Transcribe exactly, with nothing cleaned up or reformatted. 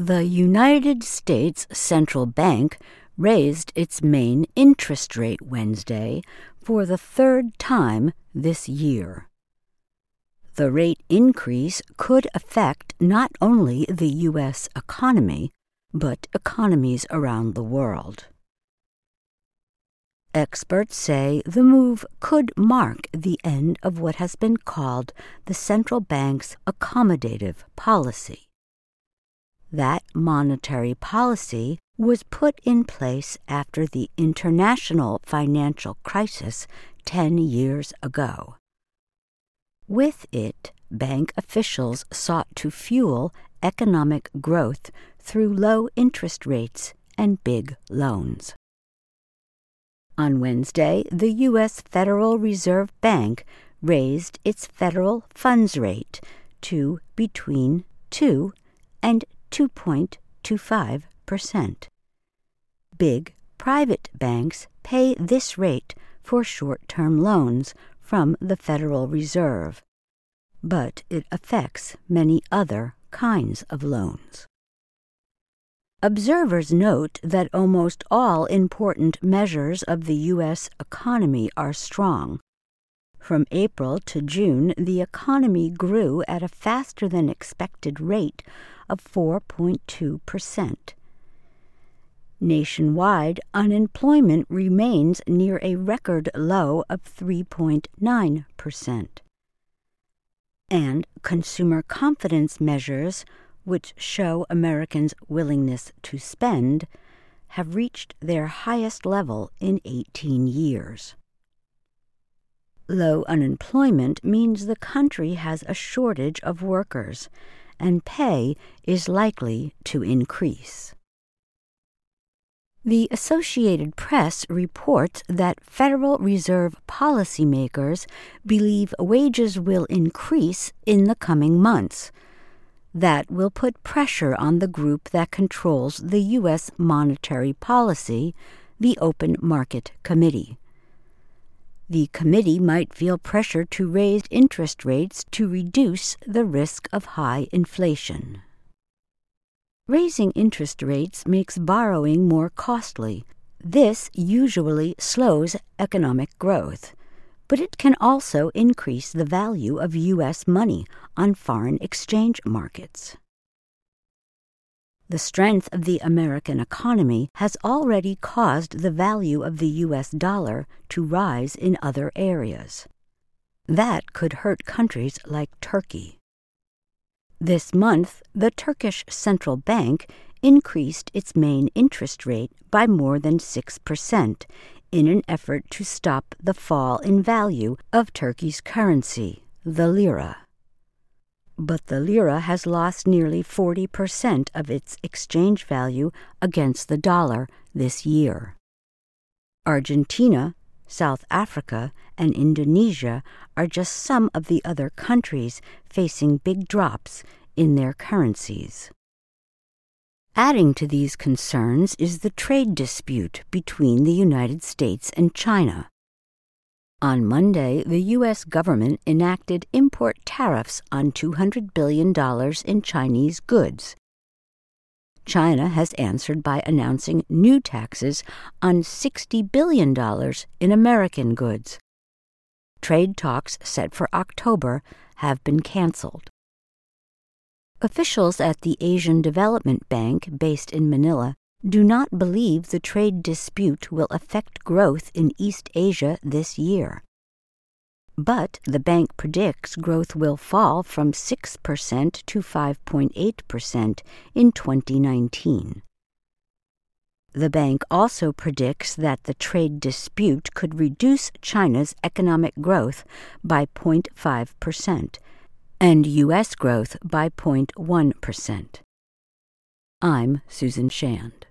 The United States Central Bank raised its main interest rate Wednesday for the third time this year. The rate increase could affect not only the U S economy, but economies around the world. Experts say the move could mark the end of what has been called the central bank's accommodative policy. That monetary policy was put in place after the international financial crisis ten years ago. With it, bank officials sought to fuel economic growth through low interest rates and big loans. On Wednesday, the U S Federal Reserve Bank raised its federal funds rate to between two and two point two five percent. Big private banks pay this rate for short-term loans from the Federal Reserve, but it affects many other kinds of loans. Observers note that almost all important measures of the U S economy are strong. From April to June, the economy grew at a faster-than-expected rate of four point two percent. Nationwide, unemployment remains near a record low of three point nine percent. And consumer confidence measures, which show Americans' willingness to spend, have reached their highest level in eighteen years. Low unemployment means the country has a shortage of workers, and pay is likely to increase. The Associated Press reports that Federal Reserve policymakers believe wages will increase in the coming months. That will put pressure on the group that controls the U S monetary policy, the Open Market Committee. The committee might feel pressure to raise interest rates to reduce the risk of high inflation. Raising interest rates makes borrowing more costly. This usually slows economic growth, but it can also increase the value of U S money on foreign exchange markets. The strength of the American economy has already caused the value of the U S dollar to rise in other areas. That could hurt countries like Turkey. This month, the Turkish Central Bank increased its main interest rate by more than six percent in an effort to stop the fall in value of Turkey's currency, the lira. But the lira has lost nearly forty percent of its exchange value against the dollar this year. Argentina, South Africa, and Indonesia are just some of the other countries facing big drops in their currencies. Adding to these concerns is the trade dispute between the United States and China. On Monday, the U S government enacted import tariffs on two hundred billion dollars in Chinese goods. China has answered by announcing new taxes on sixty billion dollars in American goods. Trade talks set for October have been canceled. Officials at the Asian Development Bank, based in Manila, do not believe the trade dispute will affect growth in East Asia this year. But the bank predicts growth will fall from six percent to five point eight percent in twenty nineteen. The bank also predicts that the trade dispute could reduce China's economic growth by zero point five percent and U S growth by zero point one percent. I'm Susan Shand.